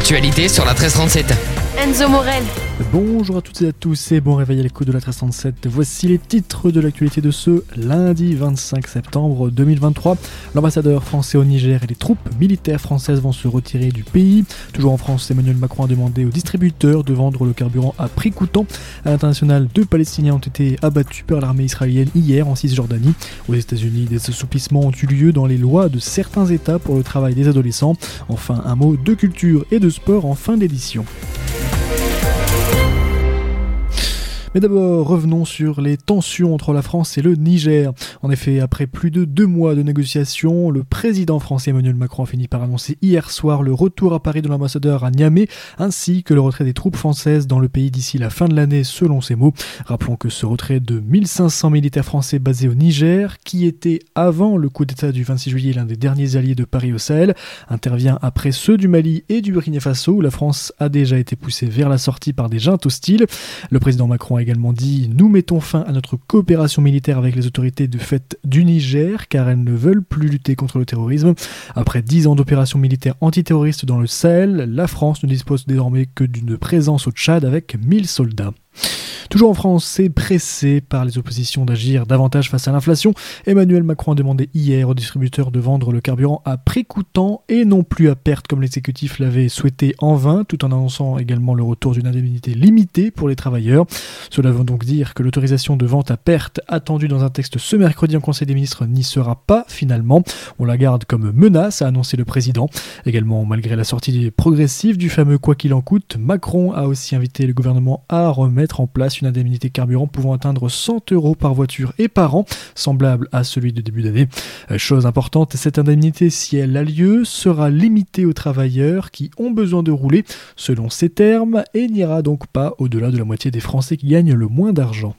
l'actualité sur la 1337. Enzo Morel. Bonjour à toutes et à tous et bon réveil à l'écoute de la 1337. Voici les titres de l'actualité de ce lundi 25 septembre 2023. L'ambassadeur français au Niger et les troupes militaires françaises vont se retirer du pays. Toujours en France, Emmanuel Macron a demandé aux distributeurs de vendre le carburant à prix coûtant. À l'international, 2 Palestiniens ont été abattus par l'armée israélienne hier en Cisjordanie. Aux États-Unis, des assouplissements ont eu lieu dans les lois de certains États pour le travail des adolescents. Enfin, un mot de culture et de sport en fin d'édition. Mais d'abord, revenons sur les tensions entre la France et le Niger. En effet, après plus de 2 mois de négociations, le président français Emmanuel Macron a fini par annoncer hier soir le retour à Paris de l'ambassadeur à Niamey, ainsi que le retrait des troupes françaises dans le pays d'ici la fin de l'année, selon ses mots. Rappelons que ce retrait de 1500 militaires français basés au Niger, qui était avant le coup d'État du 26 juillet l'un des derniers alliés de Paris au Sahel, intervient après ceux du Mali et du Burkina Faso, où la France a déjà été poussée vers la sortie par des juntes hostiles. Le président Macron a également dit « Nous mettons fin à notre coopération militaire avec les autorités de fait du Niger car elles ne veulent plus lutter contre le terrorisme. Après 10 ans d'opérations militaires antiterroristes dans le Sahel, la France ne dispose désormais que d'une présence au Tchad avec 1000 soldats. » Toujours en France, c'est pressé par les oppositions d'agir davantage face à l'inflation. Emmanuel Macron a demandé hier aux distributeurs de vendre le carburant à prix coûtant et non plus à perte comme l'exécutif l'avait souhaité en vain, tout en annonçant également le retour d'une indemnité limitée pour les travailleurs. Cela veut donc dire que l'autorisation de vente à perte attendue dans un texte ce mercredi en Conseil des ministres n'y sera pas finalement. On la garde comme menace, a annoncé le président. Également, malgré la sortie progressive du fameux quoi qu'il en coûte, Macron a aussi invité le gouvernement à remettre en place une indemnité carburant pouvant atteindre 100 € par voiture et par an, semblable à celui de début d'année. Chose importante, cette indemnité, si elle a lieu, sera limitée aux travailleurs qui ont besoin de rouler, selon ces termes, et n'ira donc pas au-delà de la moitié des Français qui gagnent le moins d'argent.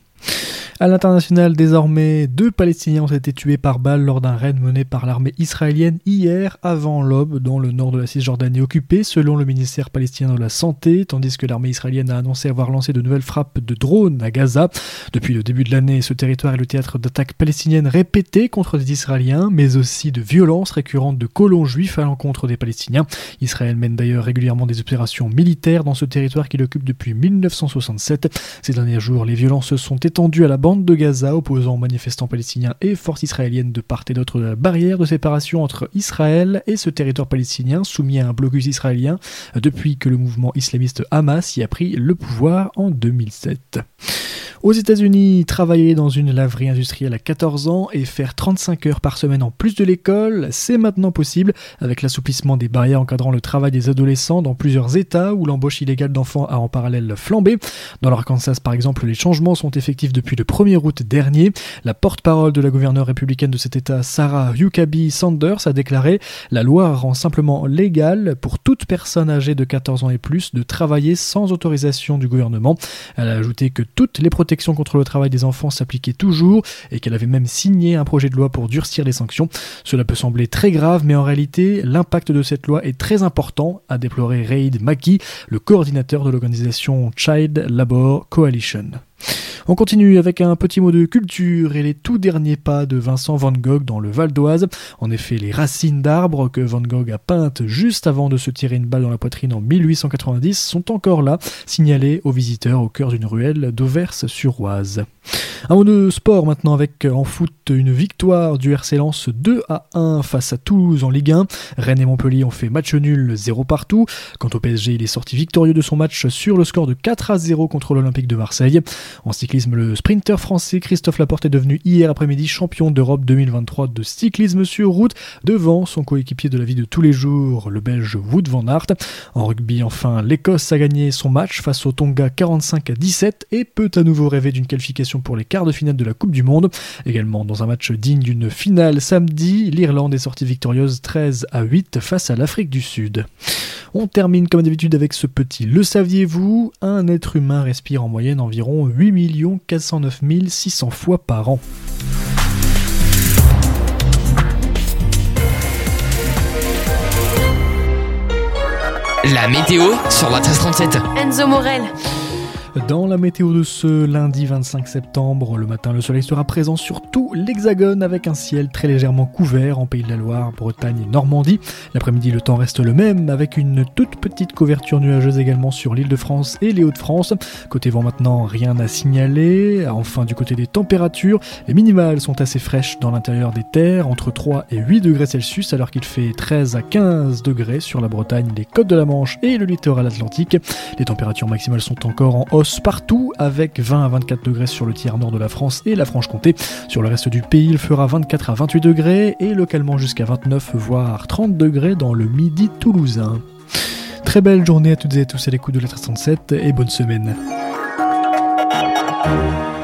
À l'international, désormais, 2 Palestiniens ont été tués par balle lors d'un raid mené par l'armée israélienne hier avant l'aube dans le nord de la Cisjordanie occupée, selon le ministère palestinien de la Santé, tandis que l'armée israélienne a annoncé avoir lancé de nouvelles frappes de drones à Gaza. Depuis le début de l'année, ce territoire est le théâtre d'attaques palestiniennes répétées contre des Israéliens, mais aussi de violences récurrentes de colons juifs à l'encontre des Palestiniens. Israël mène d'ailleurs régulièrement des opérations militaires dans ce territoire qu'il occupe depuis 1967. Ces derniers jours, les violences se sont étendues à la bande de Gaza, opposant manifestants palestiniens et forces israéliennes de part et d'autre de la barrière de séparation entre Israël et ce territoire palestinien soumis à un blocus israélien depuis que le mouvement islamiste Hamas y a pris le pouvoir en 2007. Aux États-Unis, travailler dans une laverie industrielle à 14 ans et faire 35 heures par semaine en plus de l'école, c'est maintenant possible avec l'assouplissement des barrières encadrant le travail des adolescents dans plusieurs États où l'embauche illégale d'enfants a en parallèle flambé. Dans l'Arkansas, par exemple, les changements sont effectifs depuis le 1er août dernier. La porte-parole de la gouverneure républicaine de cet État, Sarah Huckabee Sanders, a déclaré « La loi rend simplement légal pour toute personne âgée de 14 ans et plus de travailler sans autorisation du gouvernement. » Elle a ajouté que toutes les protections contre le travail des enfants s'appliquait toujours et qu'elle avait même signé un projet de loi pour durcir les sanctions. Cela peut sembler très grave, mais en réalité, l'impact de cette loi est très important, a déploré Reid Mackey, le coordinateur de l'organisation Child Labor Coalition. On continue avec un petit mot de culture et les tout derniers pas de Vincent van Gogh dans le Val d'Oise. En effet, les racines d'arbres que Van Gogh a peintes juste avant de se tirer une balle dans la poitrine en 1890 sont encore là, signalées aux visiteurs au cœur d'une ruelle d'Auvers-sur-Oise. Un mot de sport maintenant avec en foot une victoire du RC Lens 2-1 face à Toulouse en Ligue 1. Rennes et Montpellier ont fait match nul 0 partout. Quant au PSG, il est sorti victorieux de son match sur le score de 4-0 contre l'Olympique de Marseille. En cyclisme, le sprinter français Christophe Laporte est devenu hier après-midi champion d'Europe 2023 de cyclisme sur route devant son coéquipier de la vie de tous les jours, le Belge Wout van Aert. En rugby, enfin, l'Écosse a gagné son match face au Tonga 45-17 et peut à nouveau rêver d'une qualification pour les quarts de finale de la Coupe du Monde. Également, dans un match digne d'une finale samedi, l'Irlande est sortie victorieuse 13-8 face à l'Afrique du Sud. On termine comme d'habitude avec ce petit « Le saviez-vous » Un être humain respire en moyenne environ 8 409 600 fois par an. La météo sur la 1337. Enzo Morel. Dans la météo de ce lundi 25 septembre, le matin, le soleil sera présent sur tout l'Hexagone avec un ciel très légèrement couvert en Pays de la Loire, Bretagne et Normandie. L'après-midi, le temps reste le même avec une toute petite couverture nuageuse également sur l'Île-de-France et les Hauts-de-France. Côté vent maintenant, rien à signaler. Enfin, du côté des températures, les minimales sont assez fraîches dans l'intérieur des terres, entre 3 et 8 degrés Celsius, alors qu'il fait 13 à 15 degrés sur la Bretagne, les côtes de la Manche et le littoral atlantique. Les températures maximales sont encore en hausse partout, avec 20 à 24 degrés sur le tiers nord de la France et la Franche-Comté. Sur le reste du pays, il fera 24 à 28 degrés et localement jusqu'à 29 voire 30 degrés dans le midi toulousain. Très belle journée à toutes et à tous à l'écoute de la 37 et bonne semaine.